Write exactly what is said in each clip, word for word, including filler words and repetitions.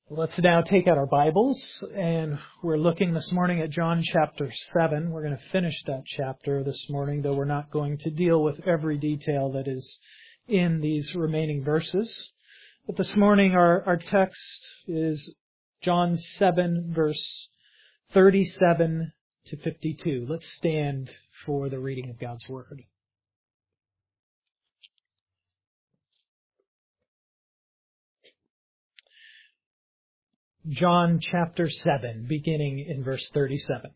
Let's now take out our Bibles, and we're looking this morning at John chapter seven. We're going to finish that chapter this morning, though we're not going to deal with every detail that is in these remaining verses. But this morning our, our text is John seven, verse thirty-seven to fifty-two. Let's stand for the reading of God's Word. John chapter seven, beginning in verse thirty-seven.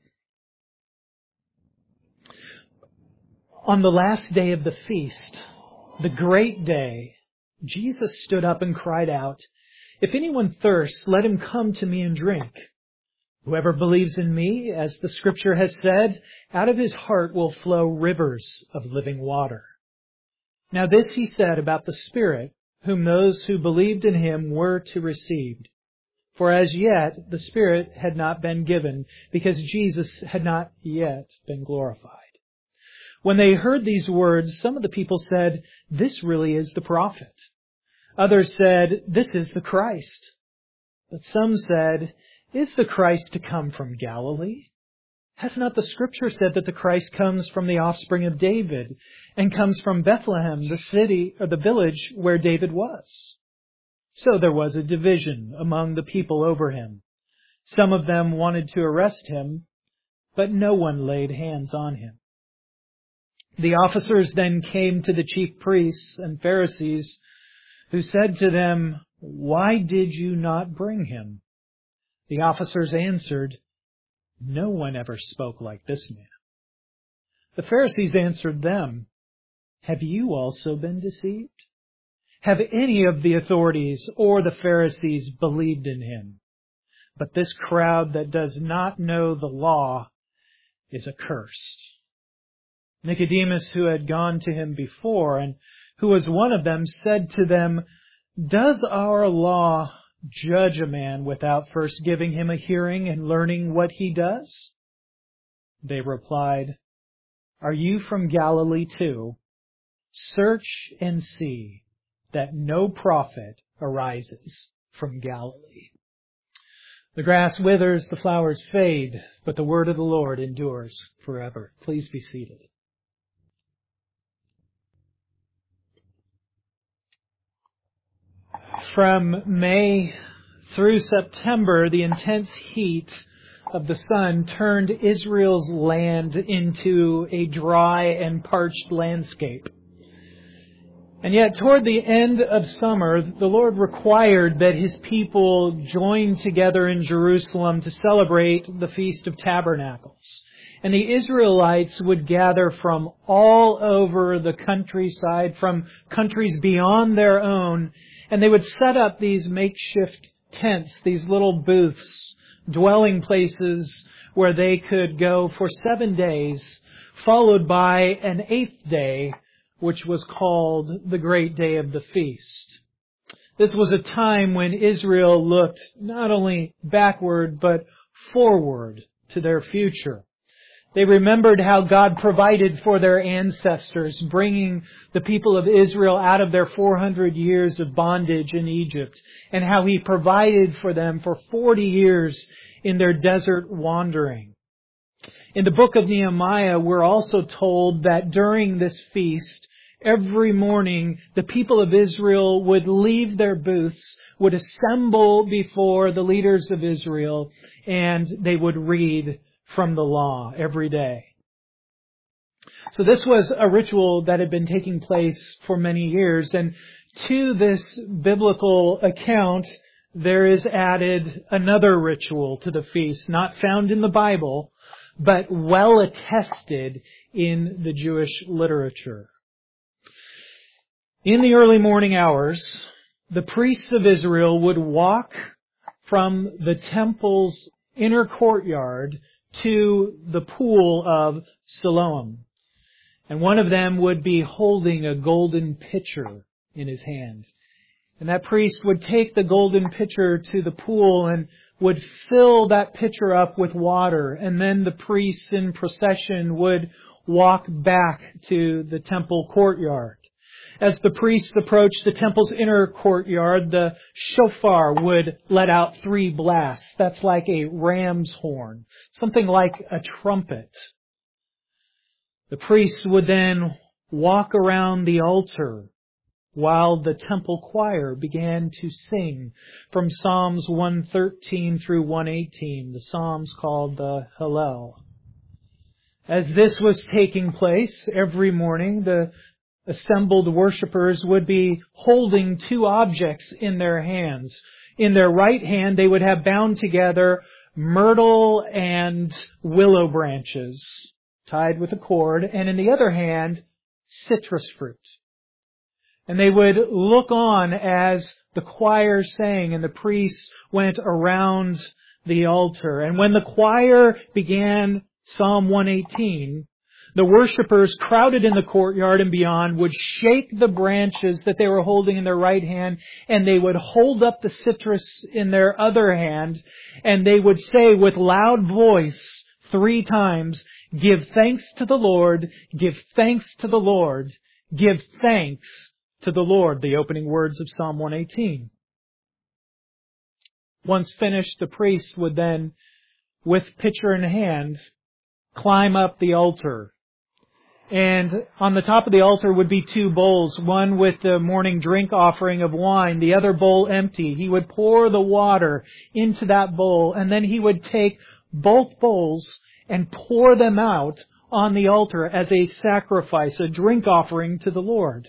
On the last day of the feast, the great day, Jesus stood up and cried out, "If anyone thirsts, let him come to me and drink. Whoever believes in me, as the Scripture has said, out of his heart will flow rivers of living water." Now this he said about the Spirit, whom those who believed in him were to receive. For as yet the Spirit had not been given, because Jesus had not yet been glorified. When they heard these words, some of the people said, "This really is the prophet." Others said, "This is the Christ." But some said, "Is the Christ to come from Galilee? Has not the Scripture said that the Christ comes from the offspring of David, and comes from Bethlehem, the city or the village where David was?" So there was a division among the people over him. Some of them wanted to arrest him, but no one laid hands on him. The officers then came to the chief priests and Pharisees, who said to them, "Why did you not bring him?" The officers answered, "No one ever spoke like this man." The Pharisees answered them, "Have you also been deceived? Have any of the authorities or the Pharisees believed in him? But this crowd that does not know the law is accursed." Nicodemus, who had gone to him before and who was one of them, said to them, "Does our law judge a man without first giving him a hearing and learning what he does?" They replied, "Are you from Galilee too? Search and see that no prophet arises from Galilee." The grass withers, the flowers fade, but the word of the Lord endures forever. Please be seated. From May through September, the intense heat of the sun turned Israel's land into a dry and parched landscape. And yet, toward the end of summer, the Lord required that His people join together in Jerusalem to celebrate the Feast of Tabernacles. And the Israelites would gather from all over the countryside, from countries beyond their own, and they would set up these makeshift tents, these little booths, dwelling places where they could go for seven days, followed by an eighth day, which was called the Great Day of the Feast. This was a time when Israel looked not only backward, but forward to their future. They remembered how God provided for their ancestors, bringing the people of Israel out of their four hundred years of bondage in Egypt, and how He provided for them for forty years in their desert wandering. In the book of Nehemiah, we're also told that during this feast, every morning, the people of Israel would leave their booths, would assemble before the leaders of Israel, and they would read from the law every day. So this was a ritual that had been taking place for many years, and to this biblical account, there is added another ritual to the feast, not found in the Bible, but well attested in the Jewish literature. In the early morning hours, the priests of Israel would walk from the temple's inner courtyard to the pool of Siloam. And one of them would be holding a golden pitcher in his hand. And that priest would take the golden pitcher to the pool and would fill that pitcher up with water. And then the priests in procession would walk back to the temple courtyard. As the priests approached the temple's inner courtyard, the shofar would let out three blasts. That's like a ram's horn, something like a trumpet. The priests would then walk around the altar while the temple choir began to sing from Psalms one thirteen through one eighteen, the Psalms called the Hallel. As this was taking place every morning, the assembled worshipers would be holding two objects in their hands. In their right hand, they would have bound together myrtle and willow branches tied with a cord, and in the other hand, citrus fruit. And they would look on as the choir sang and the priests went around the altar. And when the choir began Psalm one eighteen, the worshipers crowded in the courtyard and beyond would shake the branches that they were holding in their right hand, and they would hold up the citrus in their other hand, and they would say with loud voice three times, "Give thanks to the Lord, give thanks to the Lord, give thanks to the Lord," the opening words of Psalm one eighteen. Once finished, the priest would then, with pitcher in hand, climb up the altar. And on the top of the altar would be two bowls, one with the morning drink offering of wine, the other bowl empty. He would pour the water into that bowl, and then he would take both bowls and pour them out on the altar as a sacrifice, a drink offering to the Lord.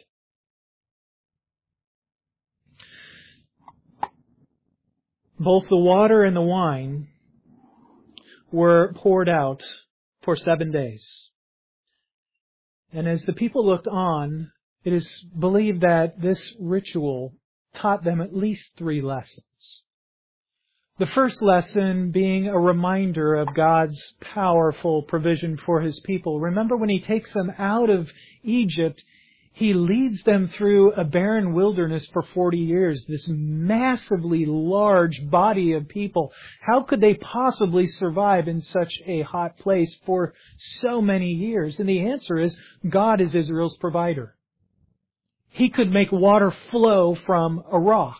Both the water and the wine were poured out for seven days. And as the people looked on, it is believed that this ritual taught them at least three lessons. The first lesson being a reminder of God's powerful provision for His people. Remember, when He takes them out of Egypt, He leads them through a barren wilderness for forty years, this massively large body of people. How could they possibly survive in such a hot place for so many years? And the answer is, God is Israel's provider. He could make water flow from a rock.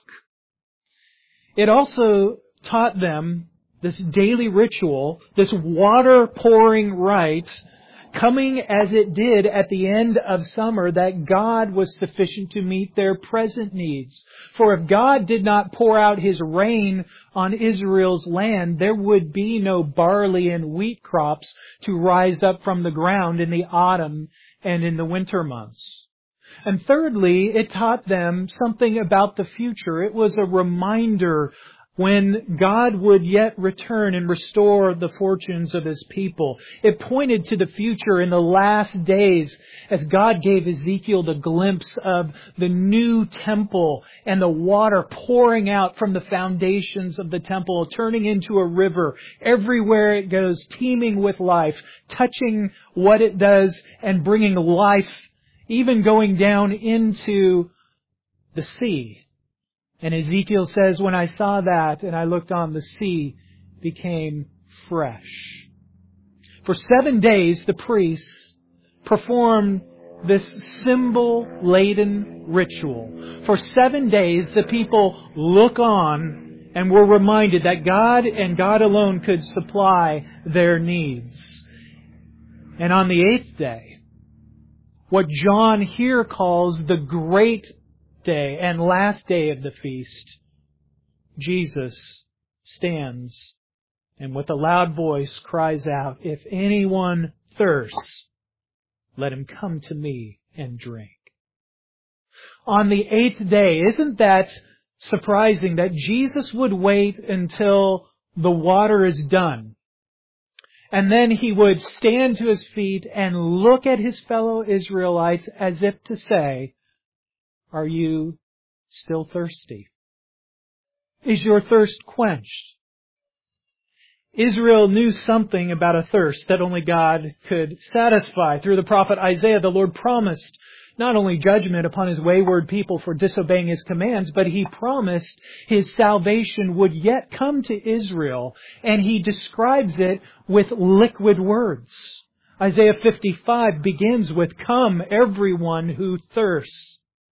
It also taught them this daily ritual, this water pouring rite, coming as it did at the end of summer, that God was sufficient to meet their present needs. For if God did not pour out His rain on Israel's land, there would be no barley and wheat crops to rise up from the ground in the autumn and in the winter months. And thirdly, it taught them something about the future. It was a reminder when God would yet return and restore the fortunes of His people. It pointed to the future in the last days as God gave Ezekiel the glimpse of the new temple and the water pouring out from the foundations of the temple, turning into a river. Everywhere it goes, teeming with life, touching what it does and bringing life, even going down into the sea. And Ezekiel says, when I saw that and I looked on, the sea became fresh. For seven days, the priests performed this symbol-laden ritual. For seven days, the people look on and were reminded that God and God alone could supply their needs. And on the eighth day, what John here calls the great day and last day of the feast, Jesus stands and with a loud voice cries out, "If anyone thirsts, let him come to me and drink." On the eighth day, isn't that surprising that Jesus would wait until the water is done? And then He would stand to His feet and look at His fellow Israelites as if to say, "Are you still thirsty? Is your thirst quenched?" Israel knew something about a thirst that only God could satisfy. Through the prophet Isaiah, the Lord promised not only judgment upon His wayward people for disobeying His commands, but He promised His salvation would yet come to Israel, and He describes it with liquid words. Isaiah fifty-five begins with, "Come, everyone who thirsts,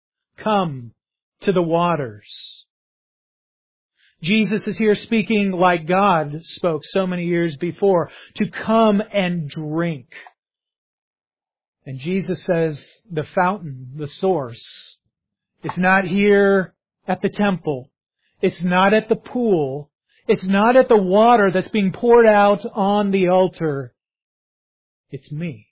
come to the waters. Jesus is here speaking like God spoke so many years before, to come and drink. And Jesus says the fountain, the source, is not here at the temple. It's not at the pool. It's not at the water that's being poured out on the altar. It's me.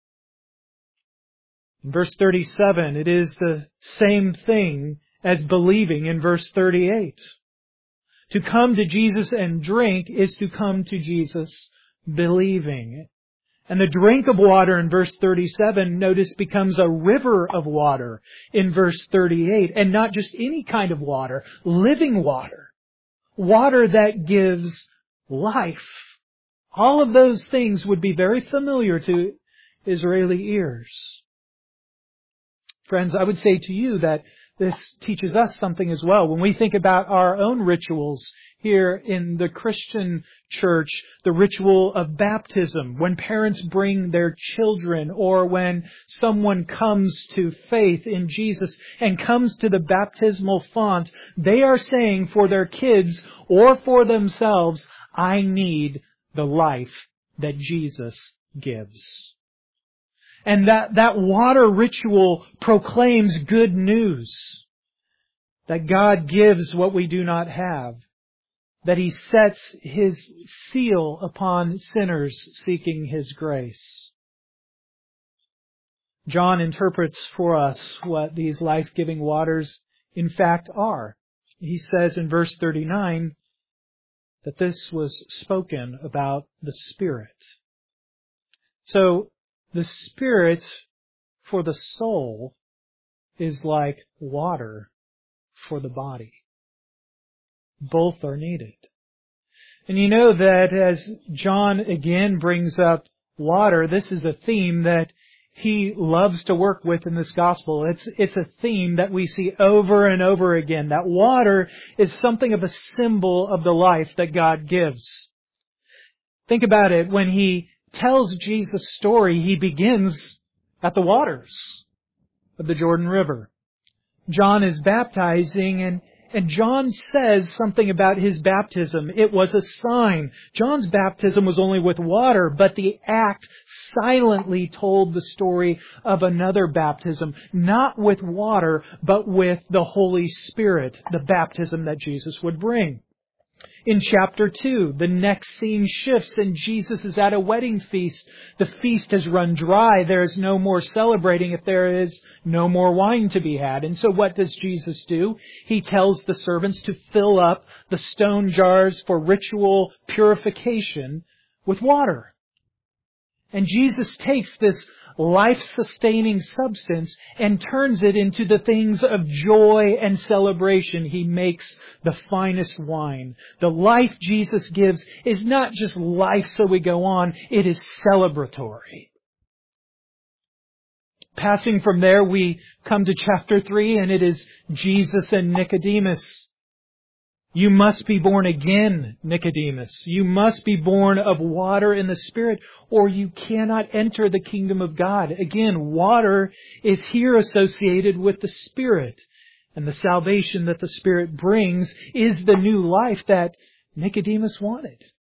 In verse thirty-seven, it is the same thing as believing in verse thirty-eight. To come to Jesus and drink is to come to Jesus believing. And the drink of water in verse thirty-seven, notice, becomes a river of water in verse thirty-eight. And not just any kind of water, living water. Water that gives life. All of those things would be very familiar to Israeli ears. Friends, I would say to you that this teaches us something as well. When we think about our own rituals here in the Christian church, the ritual of baptism, when parents bring their children, or when someone comes to faith in Jesus and comes to the baptismal font, they are saying for their kids or for themselves, I need the life that Jesus gives. And that, that water ritual proclaims good news. That God gives what we do not have. That He sets His seal upon sinners seeking His grace. John interprets for us what these life-giving waters in fact are. He says in verse thirty-nine that this was spoken about the Spirit. So, the Spirit for the soul is like water for the body. Both are needed. And you know that as John again brings up water, this is a theme that he loves to work with in this gospel. It's, it's a theme that we see over and over again. That water is something of a symbol of the life that God gives. Think about it. When he tells Jesus' story, he begins at the waters of the Jordan River. John is baptizing, and, and John says something about his baptism. It was a sign. John's baptism was only with water, but the act silently told the story of another baptism, not with water, but with the Holy Spirit, the baptism that Jesus would bring. In chapter two, the next scene shifts and Jesus is at a wedding feast. The feast has run dry. There is no more celebrating if there is no more wine to be had. And so what does Jesus do? He tells the servants to fill up the stone jars for ritual purification with water. And Jesus takes this life-sustaining substance and turns it into the things of joy and celebration. He makes the finest wine. The life Jesus gives is not just life so we go on, it is celebratory. Passing from there, we come to chapter three, and it is Jesus and Nicodemus. You must be born again, Nicodemus. You must be born of water and the Spirit, or you cannot enter the kingdom of God. Again, water is here associated with the Spirit. And the salvation that the Spirit brings is the new life that Nicodemus wanted.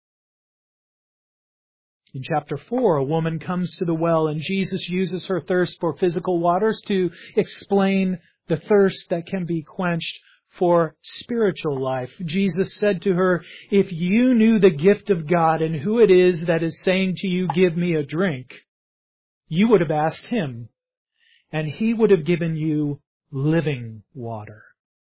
In chapter four, a woman comes to the well, and Jesus uses her thirst for physical waters to explain the thirst that can be quenched for spiritual life. Jesus said to her, if you knew the gift of God and who it is that is saying to you, give me a drink, you would have asked Him, and He would have given you living water.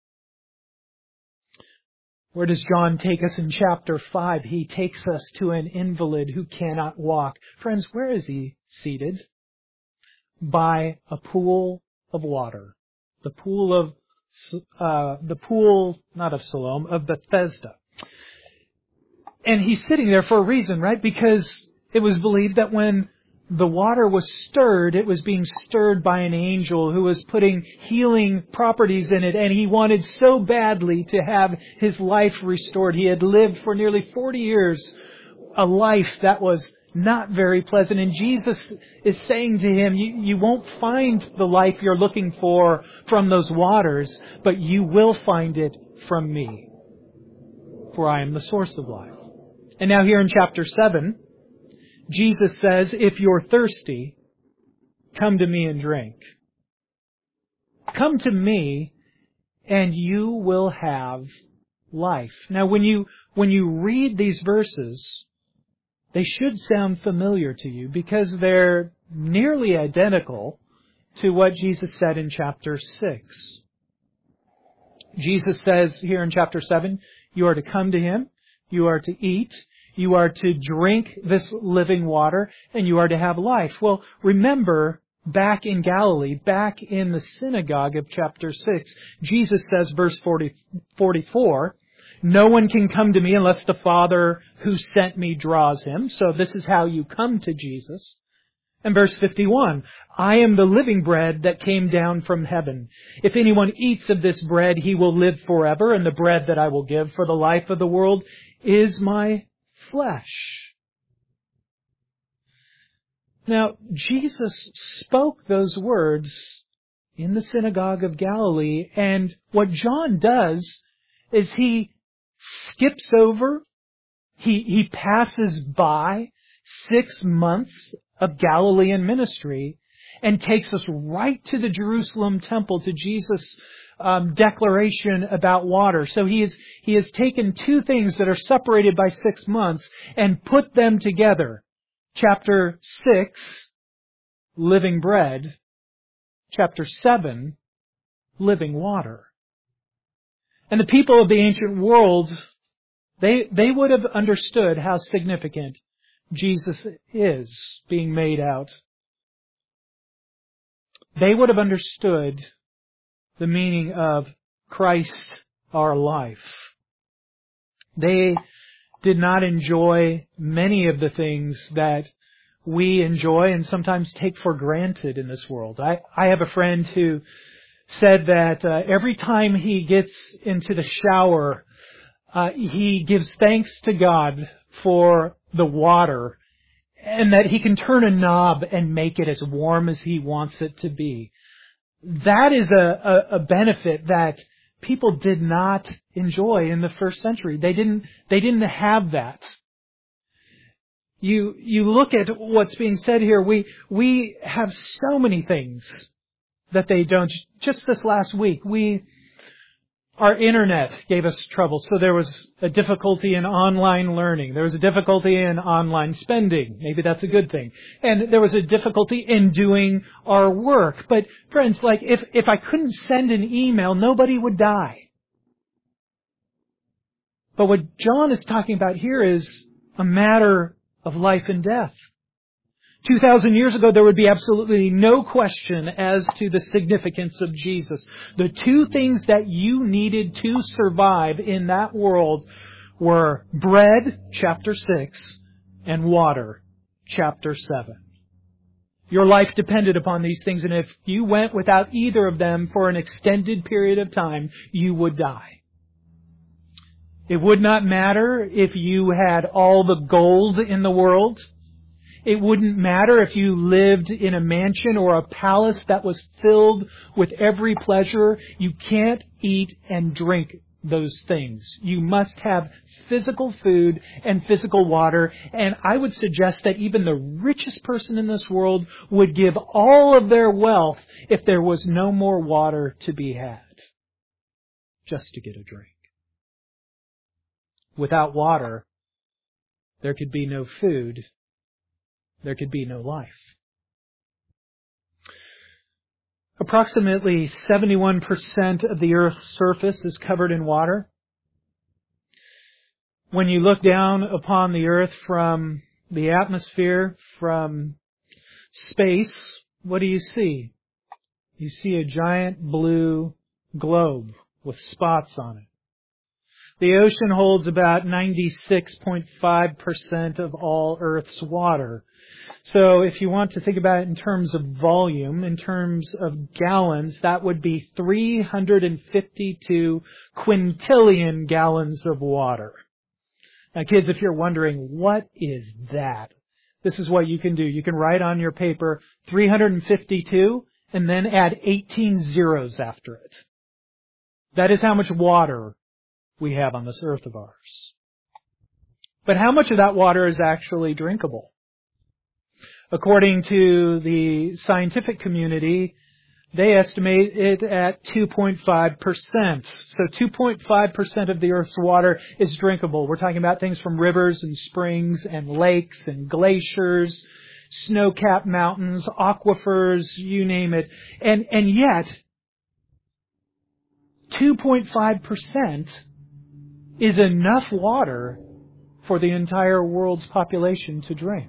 Where does John take us in chapter five? He takes us to an invalid who cannot walk. Friends, where is he seated? By a pool of water. The pool of Uh, the pool, not of Siloam, of Bethesda. And he's sitting there for a reason, right? Because it was believed that when the water was stirred, it was being stirred by an angel who was putting healing properties in it, and he wanted so badly to have his life restored. He had lived for nearly forty years a life that was not very pleasant. And Jesus is saying to him, you, you won't find the life you're looking for from those waters, but you will find it from me. For I am the source of life. And now here in chapter seven, Jesus says, if you're thirsty, come to me and drink. Come to me and you will have life. Now when you, when you read these verses, they should sound familiar to you because they're nearly identical to what Jesus said in chapter six. Jesus says here in chapter seven, you are to come to Him, you are to eat, you are to drink this living water, and you are to have life. Well, remember, back in Galilee, back in the synagogue of chapter six, Jesus says, verse forty, forty-four, no one can come to me unless the Father who sent me draws him. So this is how you come to Jesus. And verse fifty-one, I am the living bread that came down from heaven. If anyone eats of this bread, he will live forever, and the bread that I will give for the life of the world is my flesh. Now, Jesus spoke those words in the synagogue of Galilee, and what John does is he skips over, he, he passes by six months of Galilean ministry and takes us right to the Jerusalem temple, to Jesus' um, declaration about water. So he is, he has taken two things that are separated by six months and put them together. Chapter six, living bread. Chapter seven, living water. And the people of the ancient world, they, they would have understood how significant Jesus is being made out. They would have understood the meaning of Christ our life. They did not enjoy many of the things that we enjoy and sometimes take for granted in this world. I, I have a friend who said that uh, every time he gets into the shower, uh, he gives thanks to God for the water and that he can turn a knob and make it as warm as he wants it to be. That is a, a, a benefit that people did not enjoy in the first century. They didn't, they didn't have that. You, you look at what's being said here, we, we have so many things that they don't. Just this last week, we, our internet gave us trouble. So there was a difficulty in online learning. There was a difficulty in online spending. Maybe that's a good thing. And there was a difficulty in doing our work. But friends, like if, if I couldn't send an email, nobody would die. But what John is talking about here is a matter of life and death. Two thousand years ago, there would be absolutely no question as to the significance of Jesus. The two things that you needed to survive in that world were bread, chapter six, and water, chapter seven. Your life depended upon these things, and if you went without either of them for an extended period of time, you would die. It would not matter if you had all the gold in the world. It wouldn't matter if you lived in a mansion or a palace that was filled with every pleasure. You can't eat and drink those things. You must have physical food and physical water. And I would suggest that even the richest person in this world would give all of their wealth if there was no more water to be had, just to get a drink. Without water, there could be no food. There could be no life. Approximately seventy-one percent of the Earth's surface is covered in water. When you look down upon the Earth from the atmosphere, from space, what do you see? You see a giant blue globe with spots on it. The ocean holds about ninety-six point five percent of all Earth's water. So if you want to think about it in terms of volume, in terms of gallons, that would be three hundred fifty-two quintillion gallons of water. Now kids, if you're wondering, what is that? This is what you can do. You can write on your paper three hundred fifty-two and then add eighteen zeros after it. That is how much water we have on this earth of ours. But how much of that water is actually drinkable? According to the scientific community, they estimate it at two point five percent. So two point five percent of the Earth's water is drinkable. We're talking about things from rivers and springs and lakes and glaciers, snow-capped mountains, aquifers, you name it. And, and yet, two point five percent is enough water for the entire world's population to drink.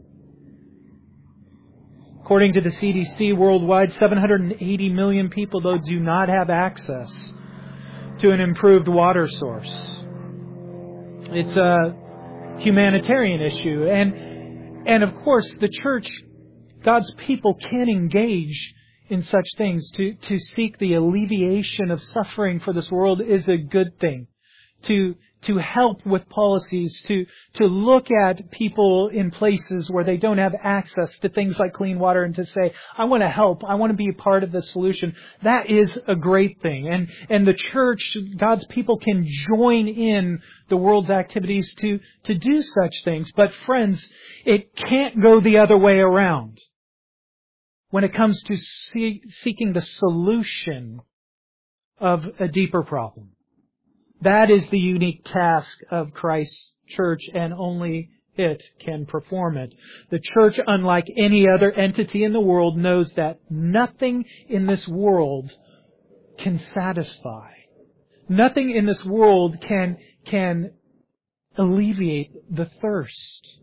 According to the C D C, worldwide, seven hundred eighty million people, though, do not have access to an improved water source. It's a humanitarian issue. And, and of course, the church, God's people, can engage in such things. To, to seek the alleviation of suffering for this world is a good thing. To to help with policies, to, to look at people in places where they don't have access to things like clean water and to say, I want to help, I want to be a part of the solution. That is a great thing. And, and the church, God's people, can join in the world's activities to, to do such things. But friends, it can't go the other way around when it comes to see, seeking the solution of a deeper problem. That is the unique task of Christ's church, and only it can perform it. The church, unlike any other entity in the world, knows that nothing in this world can satisfy. Nothing in this world can, can alleviate the thirst.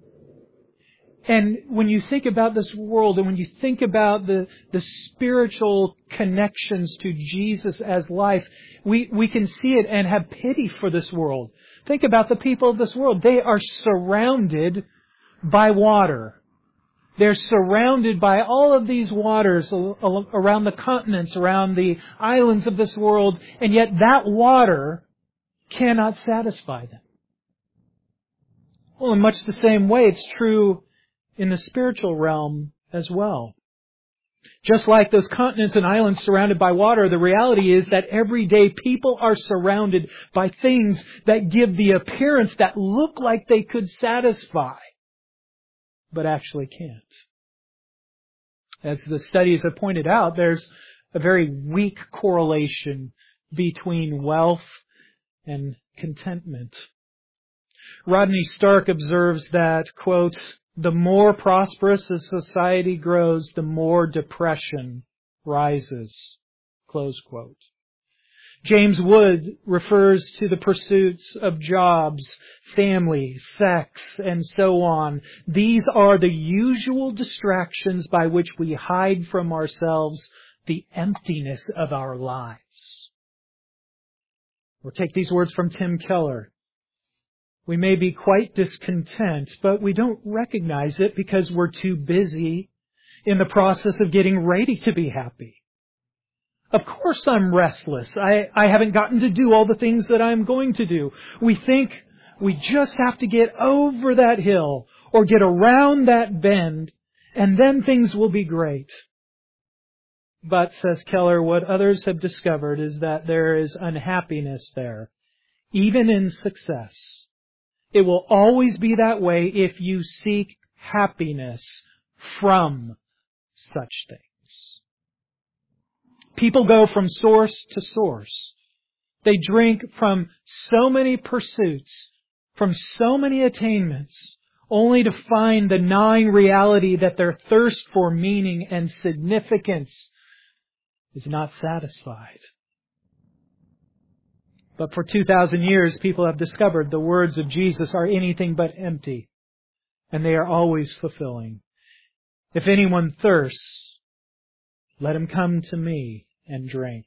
And when you think about this world, and when you think about the, the spiritual connections to Jesus as life, we, we can see it and have pity for this world. Think about the people of this world. They are surrounded by water. They're surrounded by all of these waters around the continents, around the islands of this world, and yet that water cannot satisfy them. Well, in much the same way, it's true in the spiritual realm as well. Just like those continents and islands surrounded by water, the reality is that every day people are surrounded by things that give the appearance that look like they could satisfy, but actually can't. As the studies have pointed out, there's a very weak correlation between wealth and contentment. Rodney Stark observes that, quote, the more prosperous a society grows, the more depression rises. Close quote. James Wood refers to the pursuits of jobs, family, sex, and so on. These are the usual distractions by which we hide from ourselves the emptiness of our lives. Or take these words from Tim Keller. We may be quite discontent, but we don't recognize it because we're too busy in the process of getting ready to be happy. Of course I'm restless. I, I haven't gotten to do all the things that I'm going to do. We think we just have to get over that hill or get around that bend, and then things will be great. But, says Keller, what others have discovered is that there is unhappiness there, even in success. It will always be that way if you seek happiness from such things. People go from source to source. They drink from so many pursuits, from so many attainments, only to find the gnawing reality that their thirst for meaning and significance is not satisfied. But for two thousand years, people have discovered the words of Jesus are anything but empty, and they are always fulfilling. If anyone thirsts, let him come to me and drink.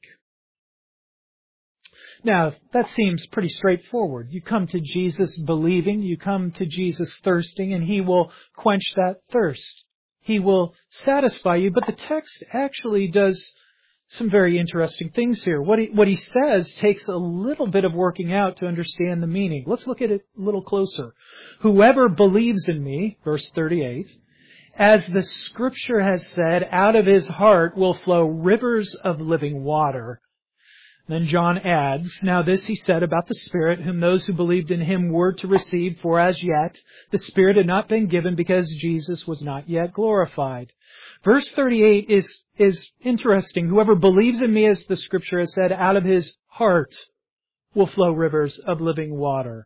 Now, that seems pretty straightforward. You come to Jesus believing, you come to Jesus thirsting, and He will quench that thirst. He will satisfy you. But the text actually does some very interesting things here. What he, what he says takes a little bit of working out to understand the meaning. Let's look at it a little closer. Whoever believes in me, verse thirty-eight, as the Scripture has said, out of his heart will flow rivers of living water. Then John adds, now this he said about the Spirit, whom those who believed in him were to receive, for as yet the Spirit had not been given because Jesus was not yet glorified. Verse thirty-eight is, is interesting. Whoever believes in me, as the Scripture has said, out of his heart will flow rivers of living water.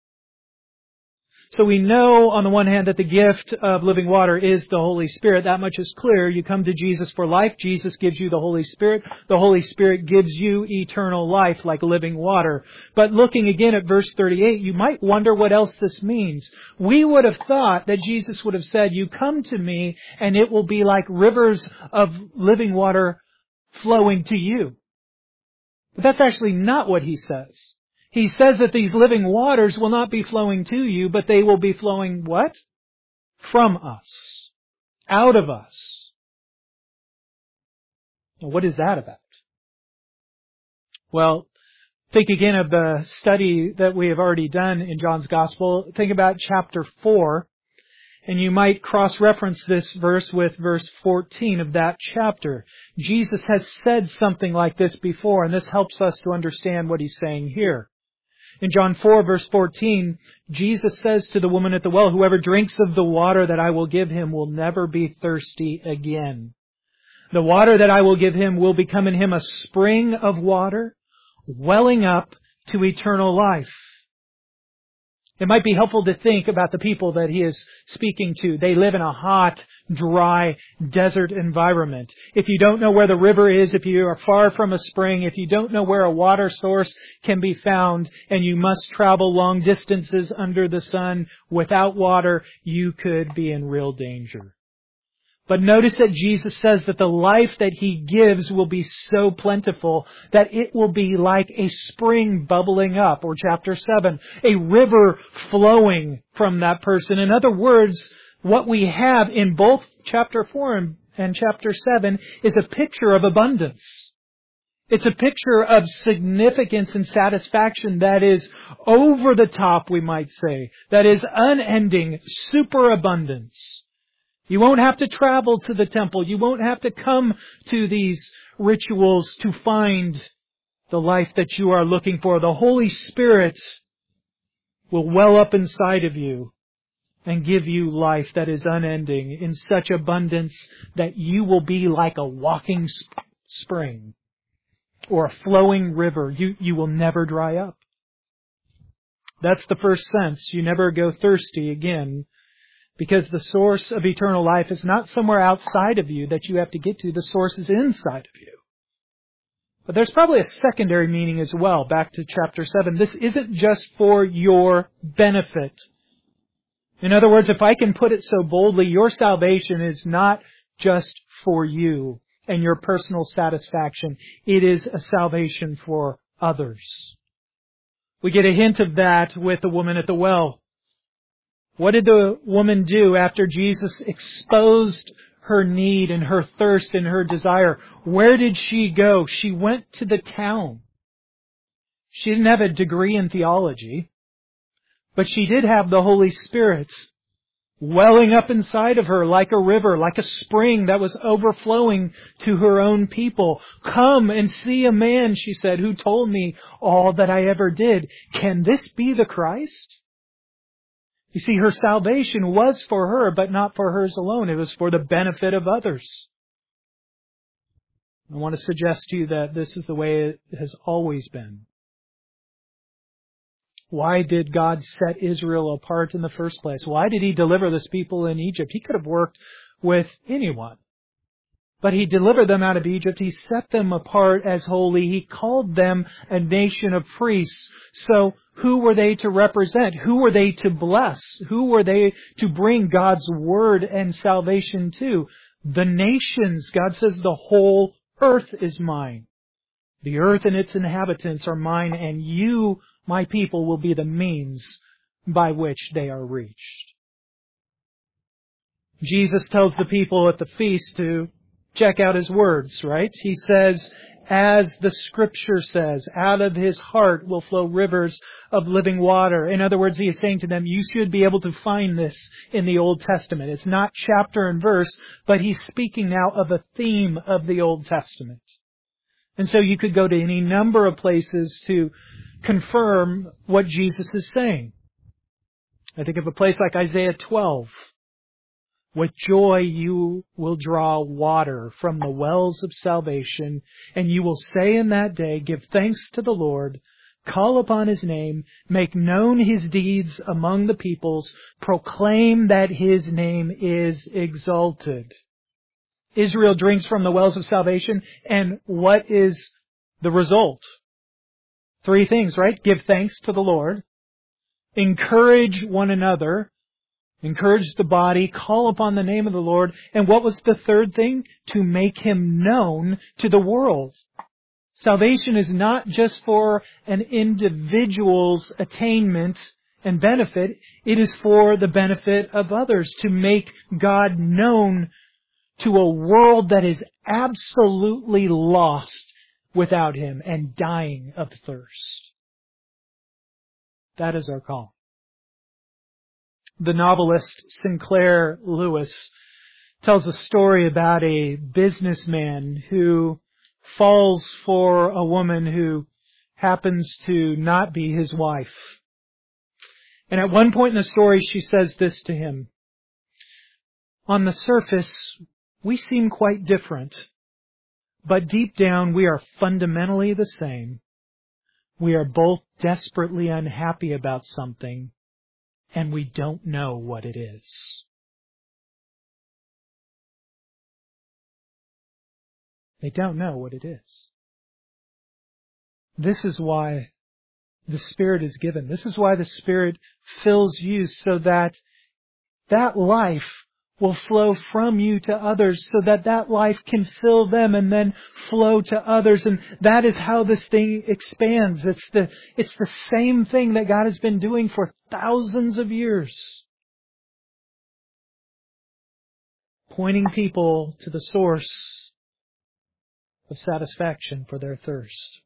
So we know, on the one hand, that the gift of living water is the Holy Spirit. That much is clear. You come to Jesus for life. Jesus gives you the Holy Spirit. The Holy Spirit gives you eternal life like living water. But looking again at verse thirty-eight, you might wonder what else this means. We would have thought that Jesus would have said, you come to me and it will be like rivers of living water flowing to you. But that's actually not what he says. He says that these living waters will not be flowing to you, but they will be flowing what? From us. Out of us. Now, what is that about? Well, think again of the study that we have already done in John's Gospel. Think about chapter four, and you might cross-reference this verse with verse fourteen of that chapter. Jesus has said something like this before, and this helps us to understand what he's saying here. In John four, verse fourteen, Jesus says to the woman at the well, whoever drinks of the water that I will give him will never be thirsty again. The water that I will give him will become in him a spring of water, welling up to eternal life. It might be helpful to think about the people that he is speaking to. They live in a hot, dry, desert environment. If you don't know where the river is, if you are far from a spring, if you don't know where a water source can be found, and you must travel long distances under the sun without water, you could be in real danger. But notice that Jesus says that the life that he gives will be so plentiful that it will be like a spring bubbling up, or chapter seven, a river flowing from that person. In other words, what we have in both chapter four and, and chapter seven is a picture of abundance. It's a picture of significance and satisfaction that is over the top, we might say, that is unending superabundance. You won't have to travel to the temple. You won't have to come to these rituals to find the life that you are looking for. The Holy Spirit will well up inside of you and give you life that is unending in such abundance that you will be like a walking sp- spring or a flowing river. You, you will never dry up. That's the first sense. You never go thirsty again. Because the source of eternal life is not somewhere outside of you that you have to get to. The source is inside of you. But there's probably a secondary meaning as well. Back to chapter seven. This isn't just for your benefit. In other words, if I can put it so boldly, your salvation is not just for you and your personal satisfaction. It is a salvation for others. We get a hint of that with the woman at the well. What did the woman do after Jesus exposed her need and her thirst and her desire? Where did she go? She went to the town. She didn't have a degree in theology, but she did have the Holy Spirit welling up inside of her like a river, like a spring that was overflowing to her own people. Come and see a man, she said, who told me all that I ever did. Can this be the Christ? You see, her salvation was for her, but not for hers alone. It was for the benefit of others. I want to suggest to you that this is the way it has always been. Why did God set Israel apart in the first place? Why did He deliver this people in Egypt? He could have worked with anyone. But He delivered them out of Egypt. He set them apart as holy. He called them a nation of priests. So who were they to represent? Who were they to bless? Who were they to bring God's word and salvation to? The nations. God says the whole earth is mine. The earth and its inhabitants are mine, and you, my people, will be the means by which they are reached. Jesus tells the people at the feast to check out his words, right? He says, as the Scripture says, out of his heart will flow rivers of living water. In other words, he is saying to them, you should be able to find this in the Old Testament. It's not chapter and verse, but he's speaking now of a theme of the Old Testament. And so you could go to any number of places to confirm what Jesus is saying. I think of a place like Isaiah twelve. With joy you will draw water from the wells of salvation, and you will say in that day, give thanks to the Lord, call upon His name, make known His deeds among the peoples, proclaim that His name is exalted. Israel drinks from the wells of salvation, and what is the result? Three things, right? Give thanks to the Lord, encourage one another, encourage the body, call upon the name of the Lord. And what was the third thing? To make Him known to the world. Salvation is not just for an individual's attainment and benefit. It is for the benefit of others, to make God known to a world that is absolutely lost without Him and dying of thirst. That is our call. The novelist Sinclair Lewis tells a story about a businessman who falls for a woman who happens to not be his wife. And at one point in the story, she says this to him: on the surface, we seem quite different, but deep down we are fundamentally the same. We are both desperately unhappy about something, and we don't know what it is. They don't know what it is. This is why the Spirit is given. This is why the Spirit fills you, so that that life will flow from you to others, so that that life can fill them and then flow to others. And that is how this thing expands. It's the, it's the same thing that God has been doing for thousands of years. Pointing people to the source of satisfaction for their thirst.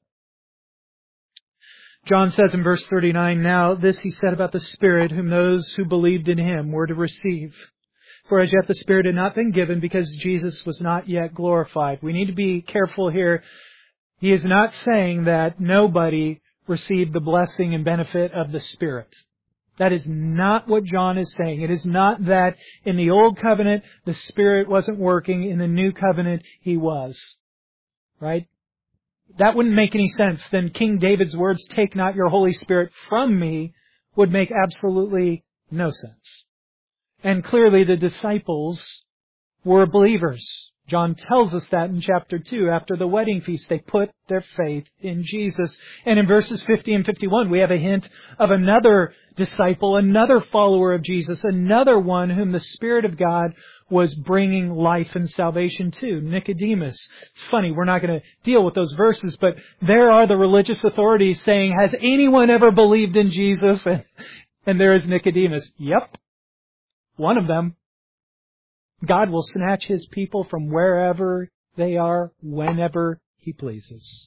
John says in verse thirty-nine, now this He said about the Spirit, whom those who believed in Him were to receive. For as yet the Spirit had not been given, because Jesus was not yet glorified. We need to be careful here. He is not saying that nobody received the blessing and benefit of the Spirit. That is not what John is saying. It is not that in the Old Covenant the Spirit wasn't working, in the New Covenant He was. Right? That wouldn't make any sense. Then King David's words, take not your Holy Spirit from me, would make absolutely no sense. And clearly the disciples were believers. John tells us that in chapter two. After the wedding feast, they put their faith in Jesus. And in verses fifty and fifty-one, we have a hint of another disciple, another follower of Jesus, another one whom the Spirit of God was bringing life and salvation to, Nicodemus. It's funny, we're not going to deal with those verses, but there are the religious authorities saying, has anyone ever believed in Jesus? And there is Nicodemus. Yep. One of them. God will snatch His people from wherever they are, whenever He pleases.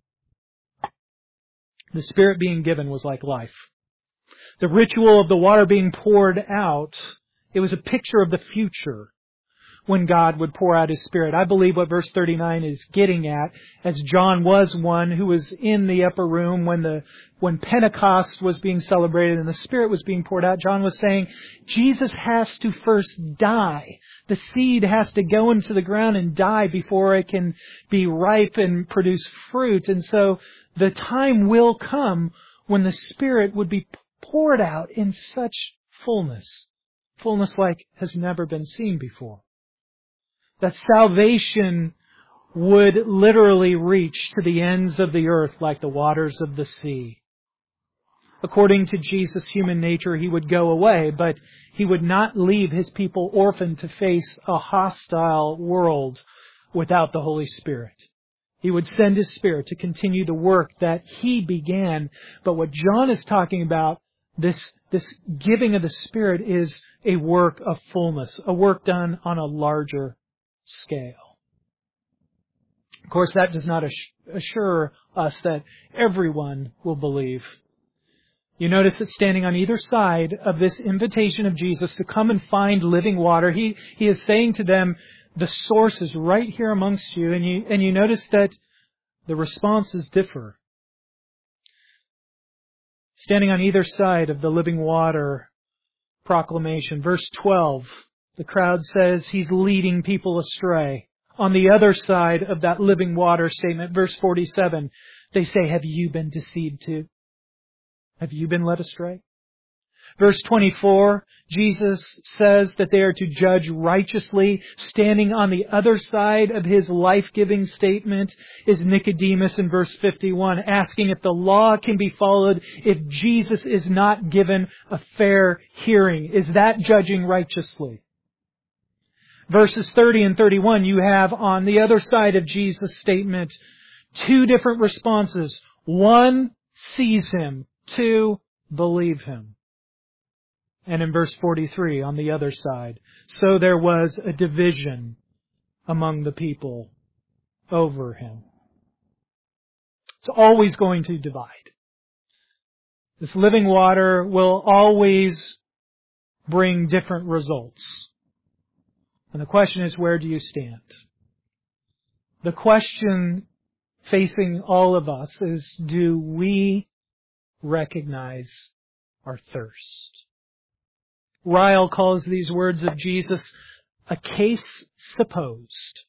The Spirit being given was like life. The ritual of the water being poured out, it was a picture of the future when God would pour out His Spirit. I believe what verse thirty-nine is getting at, as John was one who was in the upper room when the when Pentecost was being celebrated and the Spirit was being poured out, John was saying, Jesus has to first die. The seed has to go into the ground and die before it can be ripe and produce fruit. And so the time will come when the Spirit would be poured out in such fullness. Fullness like has never been seen before. That salvation would literally reach to the ends of the earth like the waters of the sea. According to Jesus' human nature, He would go away, but He would not leave His people orphaned to face a hostile world without the Holy Spirit. He would send His Spirit to continue the work that He began. But what John is talking about, this, this giving of the Spirit, is a work of fullness, a work done on a larger scale. Of course, that does not assure us that everyone will believe. You notice that standing on either side of this invitation of Jesus to come and find living water, He, he is saying to them, the source is right here amongst you. And you, and you notice that the responses differ. Standing on either side of the living water proclamation. Verse twelve, the crowd says He's leading people astray. On the other side of that living water statement, verse forty-seven, they say, have you been deceived too? Have you been led astray? Verse twenty-four, Jesus says that they are to judge righteously. Standing on the other side of His life-giving statement is Nicodemus in verse fifty-one, asking if the law can be followed if Jesus is not given a fair hearing. Is that judging righteously? Verses thirty and thirty-one, you have on the other side of Jesus' statement two different responses. One, sees Him. Two, believe Him. And in verse forty-three, on the other side, so there was a division among the people over Him. It's always going to divide. This living water will always bring different results. And the question is, where do you stand? The question facing all of us is, do we recognize our thirst? Ryle calls these words of Jesus a case supposed.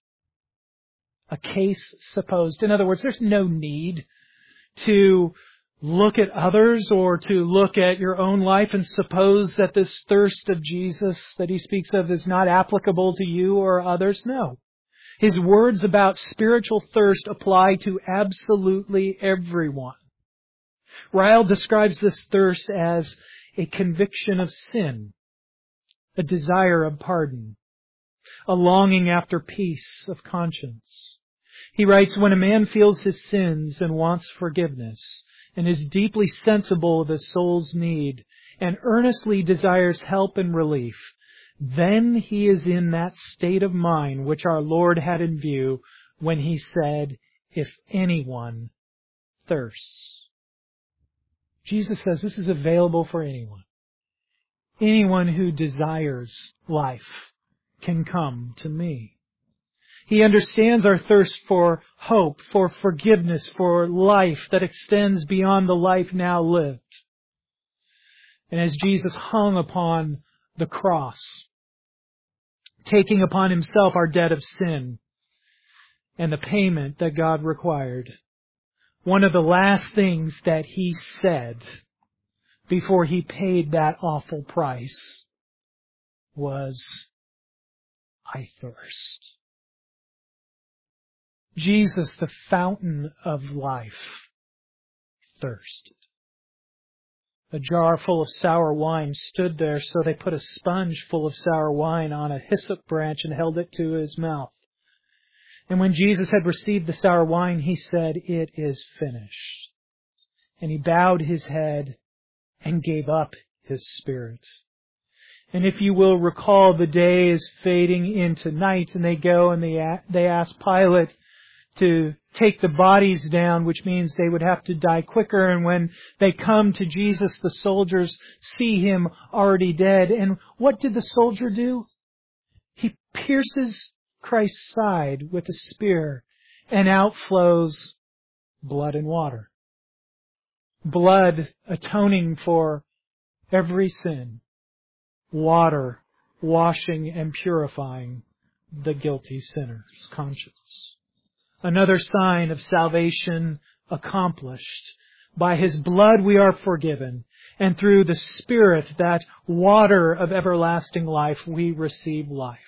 A case supposed. In other words, there's no need to look at others or to look at your own life and suppose that this thirst of Jesus that He speaks of is not applicable to you or others. No. His words about spiritual thirst apply to absolutely everyone. Ryle describes this thirst as a conviction of sin, a desire of pardon, a longing after peace of conscience. He writes, when a man feels his sins and wants forgiveness, and is deeply sensible of his soul's need, and earnestly desires help and relief, then he is in that state of mind which our Lord had in view when He said, if anyone thirsts. Jesus says this is available for anyone. Anyone who desires life can come to me. He understands our thirst for hope, for forgiveness, for life that extends beyond the life now lived. And as Jesus hung upon the cross, taking upon Himself our debt of sin and the payment that God required, one of the last things that He said before He paid that awful price was, I thirst. Jesus, the fountain of life, thirsted. A jar full of sour wine stood there, so they put a sponge full of sour wine on a hyssop branch and held it to His mouth. And when Jesus had received the sour wine, He said, it is finished. And He bowed His head and gave up His spirit. And if you will recall, the day is fading into night, and they go and they they ask Pilate to take the bodies down, which means they would have to die quicker. And when they come to Jesus, the soldiers see Him already dead. And what did the soldier do? He pierces Christ's side with a spear, and out flows blood and water. Blood atoning for every sin. Water washing and purifying the guilty sinner's conscience. Another sign of salvation accomplished. By His blood we are forgiven, and through the Spirit, that water of everlasting life, we receive life.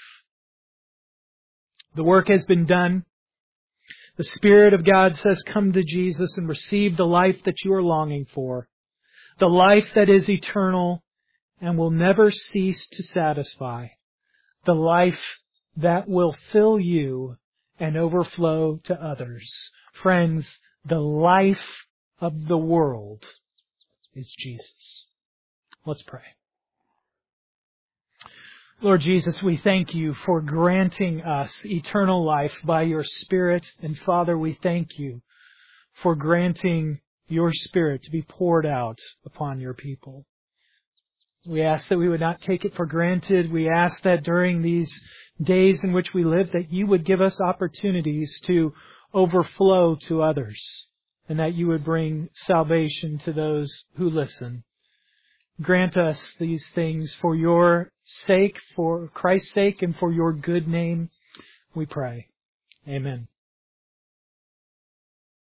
The work has been done. The Spirit of God says, come to Jesus and receive the life that you are longing for. The life that is eternal and will never cease to satisfy. The life that will fill you and overflow to others. Friends, the life of the world is Jesus. Let's pray. Lord Jesus, we thank you for granting us eternal life by your Spirit. And Father, we thank you for granting your Spirit to be poured out upon your people. We ask that we would not take it for granted. We ask that during these days in which we live, that you would give us opportunities to overflow to others, and that you would bring salvation to those who listen. Grant us these things for your sake, for Christ's sake, and for your good name, we pray. Amen.